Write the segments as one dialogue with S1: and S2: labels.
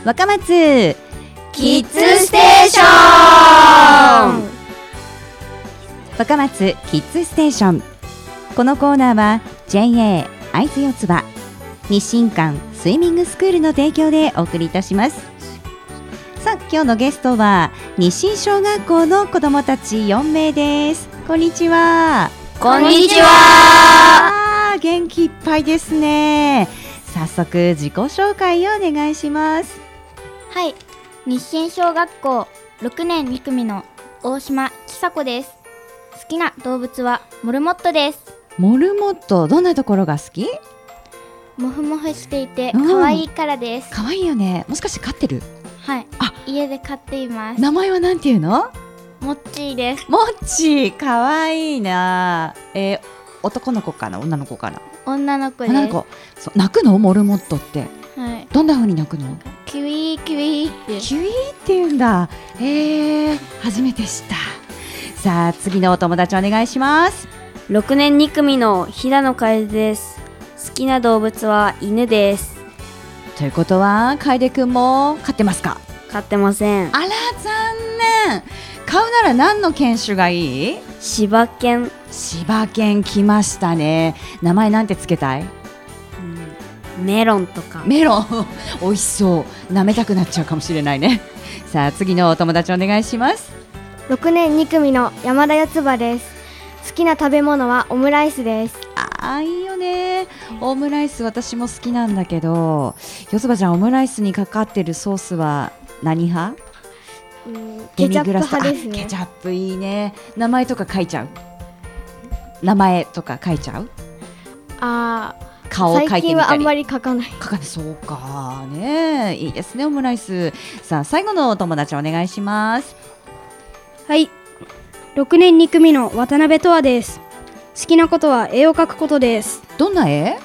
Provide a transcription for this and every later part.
S1: 若松
S2: キッズステーション。
S1: 若松キッズステーション。このコーナーは JA 会津四つ葉日清館スイミングスクールの提供でお送りいたします。さあ、今日のゲストは日清小学校の子どもたち4名です。こんにちは。
S2: こんにちは。
S1: 元気いっぱいですね。早速自己紹介をお願いします。
S3: はい、日清小学校6年2組の大島千佐子です。好きな動物はモルモットです。
S1: モルモット、どんなところが好き？
S3: モフモフしていて可愛いからです。
S1: 可愛いよね。もしかして飼ってる？
S3: はい、家で飼っています。
S1: 名前はなんていうの？
S3: モッチーです。
S1: モッチー、可愛いな。男の子かな、女の子かな？
S3: 女の子です。
S1: 女の子。泣くの？モルモットって。
S3: はい。
S1: どんな風に泣くの？
S3: キュイーキュイーって。
S1: キュイーって言うんだ。初めて知った。さあ、次のお友達お願いします。
S2: 6年2組の平野楓です。好きな動物は犬です。
S1: ということは楓くんも飼ってますか？
S2: 飼ってません。
S1: あら、残念。飼うなら何の犬種がいい？
S2: 柴犬。
S1: 柴犬来ましたね。名前なんてつけたい？
S2: メロンとか。
S1: メロン美味しそう。舐めたくなっちゃうかもしれないね。さあ、次のお友達お願いします。
S4: 6年2組の山田四つ葉です。好きな食べ物はオムライスです。
S1: いいよね。オムライス私も好きなんだけど、四つ葉ちゃん、オムライスにかかってるソースは何派？
S4: ケチャップ派ですね。
S1: ケチャップいいね。名前とか書いちゃう？名前とか書いちゃう？顔を書いてみたり。最近はあんまり書かない。そうかね。いいですね、オムライス。さあ、最後のお友達お願いします。
S5: はい、6年2組の渡辺とわです。好きなことは絵を描くことです。
S1: どんな絵？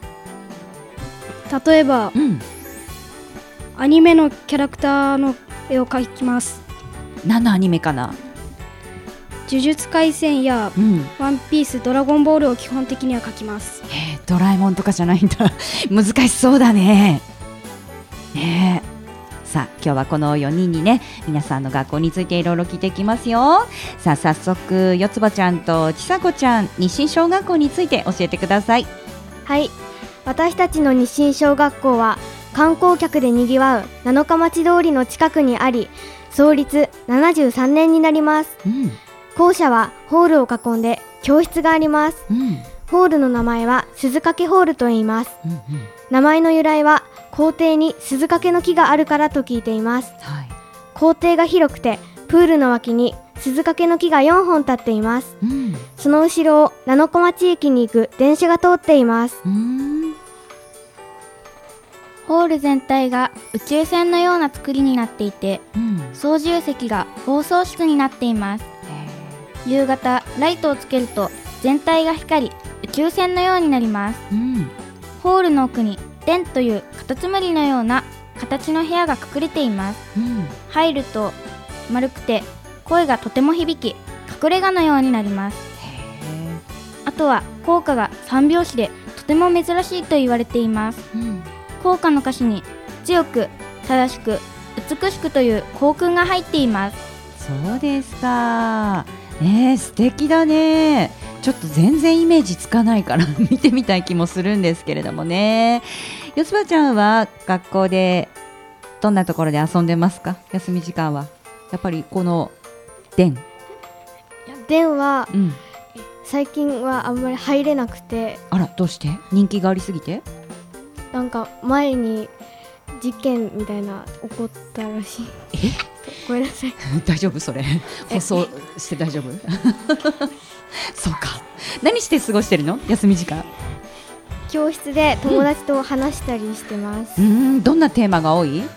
S5: 例えば、アニメのキャラクターの絵を描きます。
S1: 何のアニメかな？
S5: 呪術廻戦や、ワンピース、ドラゴンボールを基本的には描きます。
S1: ドラえもんとかじゃないんだ。難しそうだね。さあ、今日はこの4人にね、皆さんの学校についていろいろ聞いていきますよ。さあ、早速四つ葉ちゃんとちさこちゃん、日清小学校について教えてください。
S4: はい、私たちの日清小学校は観光客でにぎわう七日町通りの近くにあり、創立73年になります。校舎はホールを囲んで教室があります。ホールの名前は鈴掛ホールと言います。名前の由来は校庭に鈴掛の木があるからと聞いています。校庭が広くてプールの脇に鈴掛の木が4本立っています。その後ろを七子町駅に行く電車が通っています。
S3: ホール全体が宇宙船のような作りになっていて、操縦席が放送室になっています。夕方ライトをつけると全体が光り宇宙船のようになります。ホールの奥に殿というカタツムリのような形の部屋が隠れています。入ると丸くて声がとても響き、隠れ家のようになります。あとは校歌が3拍子でとても珍しいと言われています。校歌の歌詞に強く正しく美しくという校訓が入っています。
S1: そうですか。素敵だね。ちょっと全然イメージつかないから見てみたい気もするんですけれどもね。四つ葉ちゃんは学校でどんなところで遊んでますか？休み時間はやっぱりこの殿
S4: は、最近はあんまり入れなくて。
S1: あら、どうして？人気がありすぎて？
S4: なんか前に事件みたいな起こったらしい。ごめんなさい。
S1: 大丈夫？それ放送して大丈夫？そうか。何して過ごしてるの？休み時間？
S4: 教室で友達と話したりしてます。
S1: どんなテーマが多い？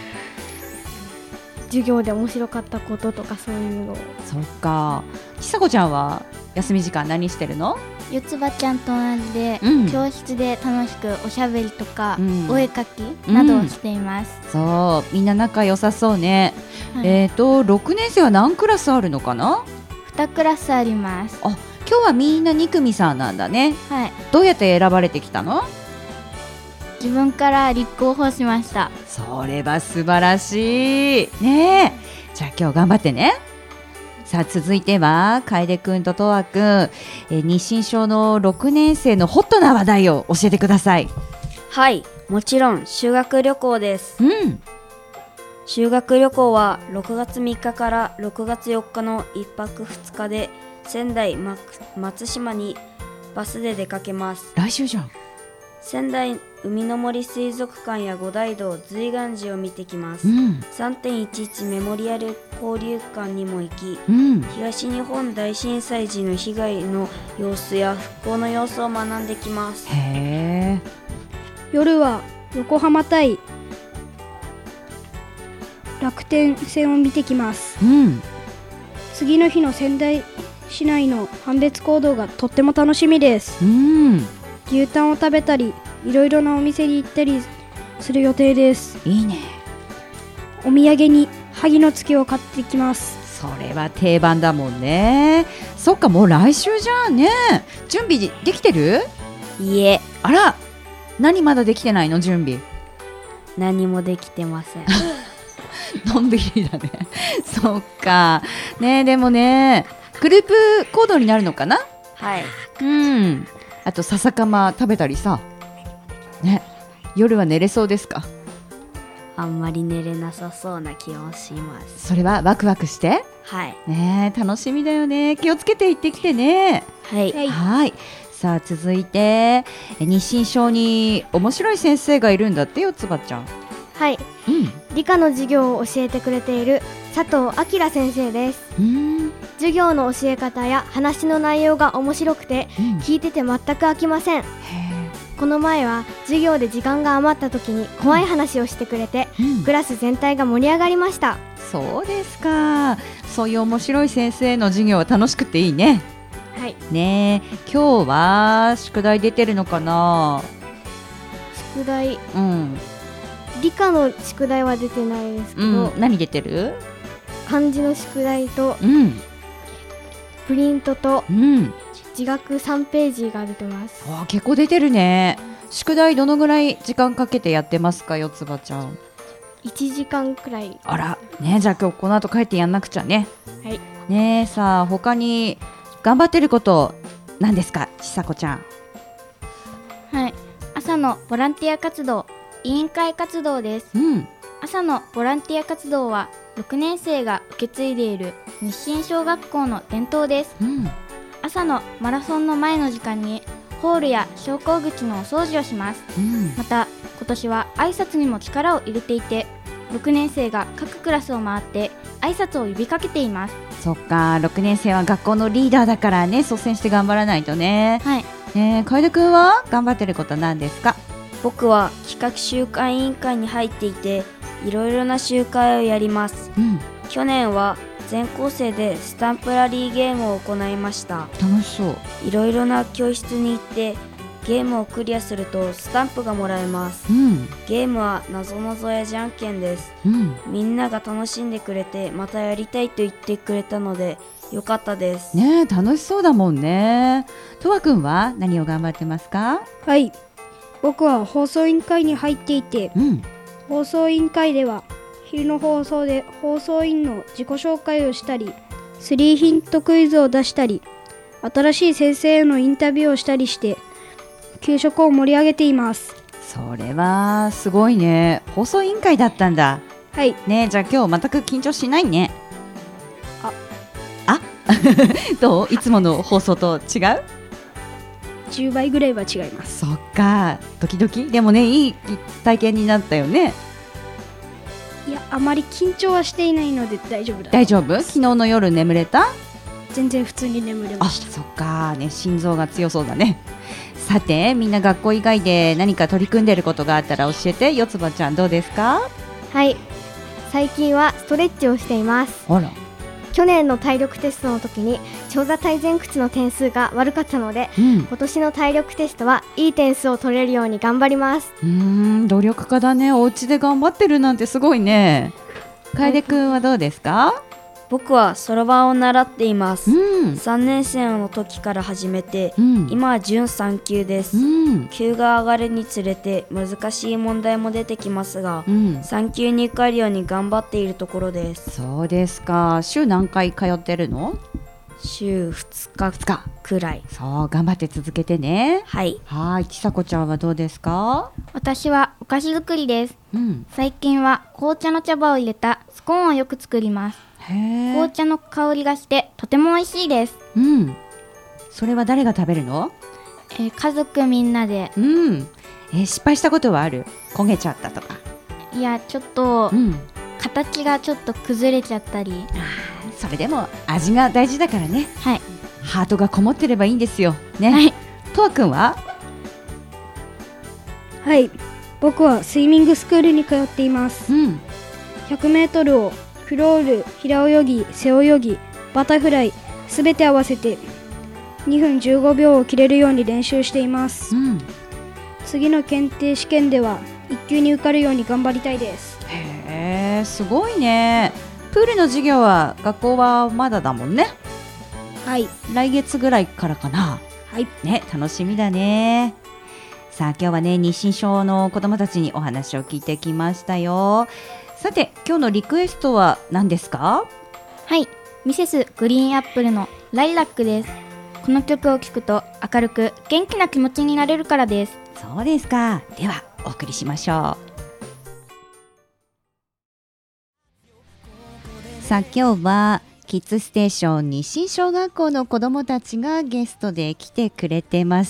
S4: 授業で面白かったこととかそういうの。
S1: そうか。ちさこちゃんは休み時間何してるの？
S3: 四つ葉ちゃんと同じで、教室で楽しくおしゃべりとか、お絵描きなどをしています。
S1: そう、みんな仲良さそうね。6年生は何クラスあるのかな
S3: ？2クラスあります。
S1: 今日はみんな2組さんなんだね。
S3: はい。
S1: どうやって選ばれてきたの？
S3: 自分から立候補しました。
S1: それは素晴らしいね。じゃあ今日頑張ってね。さあ続いては楓くんととわくん、日清小の6年生のホットな話題を教えてください。
S2: はい、もちろん修学旅行です。修学旅行は6月3日から6月4日の1泊2日で仙台松島にバスで出かけます。
S1: 来週じゃん。
S2: 仙台海の森水族館や五大道随岩寺を見てきます。3.11 メモリアル交流館にも行き、東日本大震災時の被害の様子や復興の様子を学んできます。
S5: へー。夜は横浜対楽天戦を見てきます。次の日の仙台市内の判別行動がとっても楽しみです。牛タンを食べたりいろいろなお店に行ったりする予定です。
S1: いいね。
S5: お土産に萩の月を買ってきます。
S1: それは定番だもんね。そっか、もう来週じゃんね。準備できてる？
S2: いえ。
S1: あら、何まだできてないの？準備
S2: 何もできてません。
S1: のんびりだね。そっかね。でもね、グループ行動になるのかな。
S2: はい。
S1: あと笹かま食べたりさね。夜は寝れそうですか？
S2: あんまり寝れなさそうな気もします。
S1: それはワクワクして、
S2: はい
S1: ね、楽しみだよね。気をつけて行ってきてね。
S2: はい、
S1: はい。さあ続いて日清小に面白い先生がいるんだってよ、つばちゃん。
S4: はい、理科の授業を教えてくれている佐藤明先生です。授業の教え方や話の内容が面白くて、聞いてて全く飽きません。この前は授業で時間が余った時に怖い話をしてくれて、クラス全体が盛り上がりました。
S1: そうですか。そういう面白い先生の授業は楽しくていいね。
S4: はい
S1: ねえ、今日は宿題出てるのかな？
S4: 宿題、理科の宿題は出てないですけど、
S1: 何出てる？
S4: 漢字の宿題と、プリントと、自学3ページが出てます。
S1: 結構出てるね。宿題どのぐらい時間かけてやってますか、よつばちゃん？
S4: 1時間くらい。
S1: あらね。じゃあ今日この後帰ってやんなくちゃね。
S4: はい
S1: ね。さあ他に頑張ってること何ですか、ちさこちゃん？
S3: はい、朝のボランティア活動、委員会活動です。朝のボランティア活動は6年生が受け継いでいる日清小学校の伝統です。朝のマラソンの前の時間にホールや昇降口のお掃除をします。また今年は挨拶にも力を入れていて、6年生が各クラスを回って挨拶を呼びかけています。
S1: そっか、6年生は学校のリーダーだからね、率先して頑張らないとね。
S3: はい
S1: ね。楓くんは頑張ってること何ですか？
S2: 僕は企画集会委員会に入っていて、いろいろな集会をやります。去年は全校生でスタンプラリーゲームを行いました。
S1: 楽しそう。
S2: いろいろな教室に行ってゲームをクリアするとスタンプがもらえます。ゲームはなぞなぞやじゃんけんです。みんなが楽しんでくれて、またやりたいと言ってくれたのでよかったです
S1: ね。楽しそうだもんね。とわくんは何を頑張ってますか？
S5: はい、僕は放送委員会に入っていて、放送委員会では昼の放送で放送委員の自己紹介をしたり、3ヒントクイズを出したり、新しい先生へのインタビューをしたりして給食を盛り上げています。
S1: それはすごいね。放送委員会だったんだ。
S5: はい
S1: ね。じゃあ今日全く緊張しないね。どう？いつもの放送と違う
S5: ？10倍ぐらいは違います。
S1: そっか、ドキドキ。でもね、いい体験になったよね。
S5: いや、あまり緊張はしていないので大丈夫だ。
S1: 大丈夫？昨日の夜眠れた？
S5: 全然普通に眠れました。
S1: そっかね。心臓が強そうだね。さて、みんな学校以外で何か取り組んでることがあったら教えて。よつばちゃんどうですか？
S4: はい、最近はストレッチをしています。
S1: あら。
S4: 去年の体力テストの時に長座体前屈の点数が悪かったので、今年の体力テストはいい点数を取れるように頑張ります。
S1: 努力家だね。お家で頑張ってるなんてすごいね。楓くんはどうですか？
S2: 僕はそろばんを習っています。3年生の時から始めて、今は準3級です。級が上がるにつれて難しい問題も出てきますが、3級に受かるように頑張っているところです。
S1: そうですか。週何回通ってるの？
S2: 週2日くらい。
S1: そう、頑張って続けてね。
S2: はい。
S1: ちさこちゃんはどうですか？
S3: 私はお菓子作りです。最近は紅茶の茶葉を入れたスコーンをよく作ります。紅茶の香りがしてとても美味しいです。
S1: それは誰が食べるの？
S3: 家族みんなで。
S1: 失敗したことはある？焦げちゃったとか？
S3: いや、ちょっと、形がちょっと崩れちゃったり。
S1: それでも味が大事だからね。
S3: はい。
S1: ハートがこもってればいいんですよね。
S3: はい。
S1: とわくんは？
S5: はい、僕はスイミングスクールに通っています。100メートルをクロール、平泳ぎ、背泳ぎ、バタフライすべて合わせて2分15秒を切れるように練習しています。次の検定試験では1級に受かるように頑張りたいです。
S1: へー、すごいね。プールの授業は学校はまだだもんね。
S5: はい。
S1: 来月ぐらいからかな。
S5: はい
S1: ね、楽しみだね。さあ今日はね、日清小の子どもたちにお話を聞いてきましたよ。さて今日のリクエストは何ですか？
S3: はい、ミセスグリーンアップルのライラックです。この曲を聴くと明るく元気な気持ちになれるからです。
S1: そうですか。ではお送りしましょう。さあ今日はキッズステーション日清小学校の子どもたちがゲストで来てくれてます。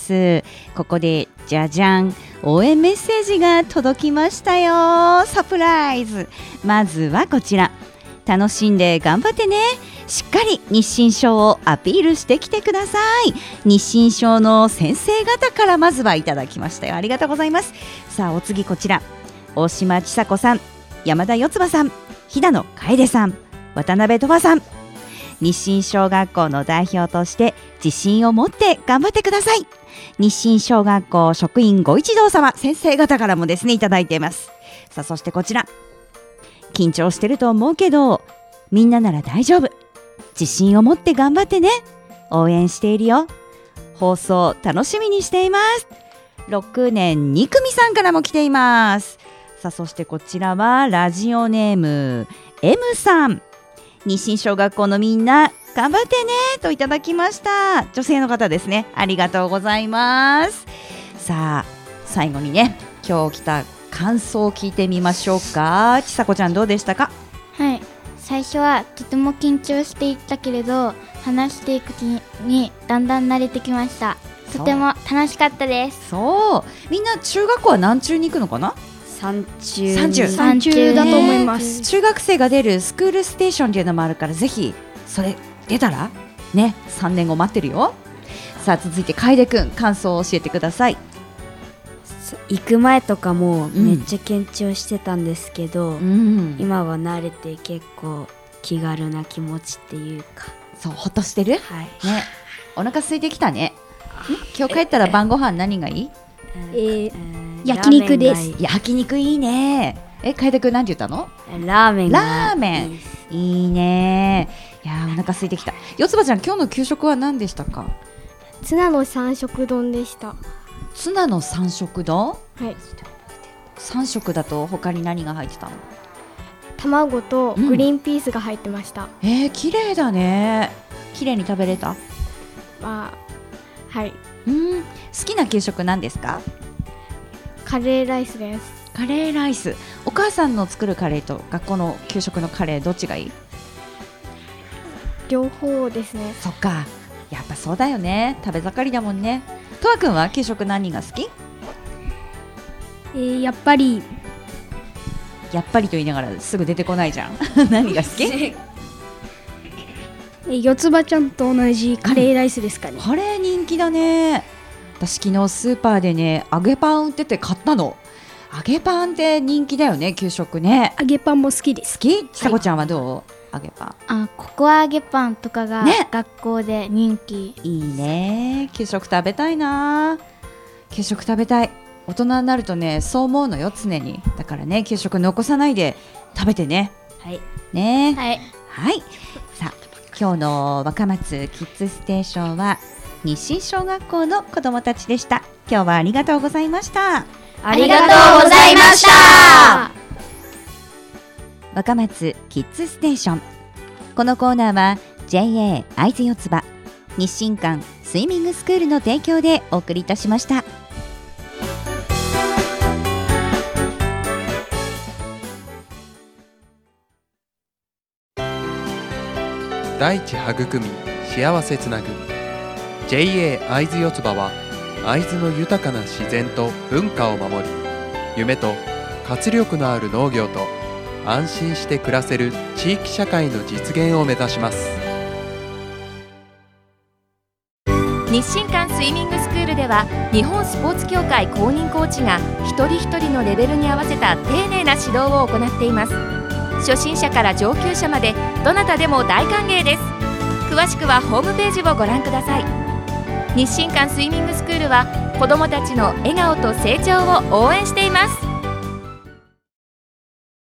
S1: ここでじゃじゃん、応援メッセージが届きましたよ。サプライズ。まずはこちら。楽しんで頑張ってね。しっかり日清小をアピールしてきてください。日清小の先生方からまずはいただきましたよ。ありがとうございます。さあお次こちら。大島千佐子さん、山田四葉さん、飛騨の楓さん、渡辺鳥羽さん、日清小学校の代表として自信を持って頑張ってください。日清小学校職員ご一同様、先生方からもですねいただいています。さあそしてこちら、緊張してると思うけどみんななら大丈夫、自信を持って頑張ってね、応援しているよ、放送楽しみにしています。6年2組さんからも来ています。さあそしてこちらはラジオネーム M さん、日清小学校のみんな頑張ってねといただきました。女性の方ですね。ありがとうございます。さあ最後にね、今日来た感想を聞いてみましょうか。ちさこちゃんどうでしたか？
S3: はい、最初はとても緊張していたけれど話していくうちにだんだん慣れてきました。とても楽しかったです。
S1: そう、みんな中学校は何中に行くのかな？3
S5: 中だと思います。
S1: 中学生が出るスクールステーションっていうのもあるから、ぜひそれ出たらね、3年後待ってるよ。さあ続いて楓くん、感想を教えてください。
S2: 行く前とかもめっちゃ緊張してたんですけど、今は慣れて結構気軽な気持ちっていうか、
S1: そう、ほっとしてる、
S2: はい
S1: ね、お腹空いてきたね。今日帰ったら晩ご飯何がいい？
S5: 焼肉です。
S1: 焼肉いいね。楓くん何て言ったの？
S2: ラーメンが
S1: ラーメンいいね。いやお腹空いてきた。四葉ちゃん、今日の給食は何でしたか？
S4: ツナの三色丼でした。
S1: ツナの三色丼？
S4: はい。
S1: 3色だと他に何が入ってたの？
S4: 卵とグリーンピースが入ってました。
S1: 綺麗だね。綺麗に食べれた？
S4: はい。
S1: 好きな給食何ですか？
S4: カレーライスです。
S1: カレーライス。お母さんの作るカレーと学校の給食のカレーどっちがいい？
S4: 両方ですね。
S1: そっか、やっぱそうだよね。食べ盛りだもんね。とわくんは給食何が好き？
S5: やっぱり
S1: と言いながらすぐ出てこないじゃん何が好き？
S5: 四つ葉ちゃんと同じカレーライスですかね。
S1: カレー人気だね。私昨日スーパーでね、揚げパン売ってて買ったの。揚げパンって人気だよね、給食ね。
S5: 揚げパンも好きです。
S1: 好き？ちさこちゃんはどう？揚げパン。
S3: ココア揚げパンとかが、
S1: ね、
S3: 学校で人気。
S1: いいね。給食食べたいな。給食食べたい。大人になるとね、そう思うのよ、常に。だからね、給食残さないで食べてね。
S2: はい。
S1: ね。
S3: はい。
S1: はい、さあ今日の若松キッズステーションは日清小学校の子どもたちでした。今日はありがとうございました。
S3: ありがとうございました。
S1: 若松キッズステーション、このコーナーは JA 会津四つ葉日清館スイミングスクールの提供でお送りいたしました。
S6: 大地育み幸せつなぐ JA 会津四つ葉は会津の豊かな自然と文化を守り、夢と活力のある農業と安心して暮らせる地域社会の実現を目指します。
S7: 日清館スイミングスクールでは日本スポーツ協会公認コーチが一人一人のレベルに合わせた丁寧な指導を行っています。初心者から上級者までどなたでも大歓迎です。詳しくはホームページをご覧ください。日清館スイミングスクールは子どもたちの笑顔と成長を応援しています。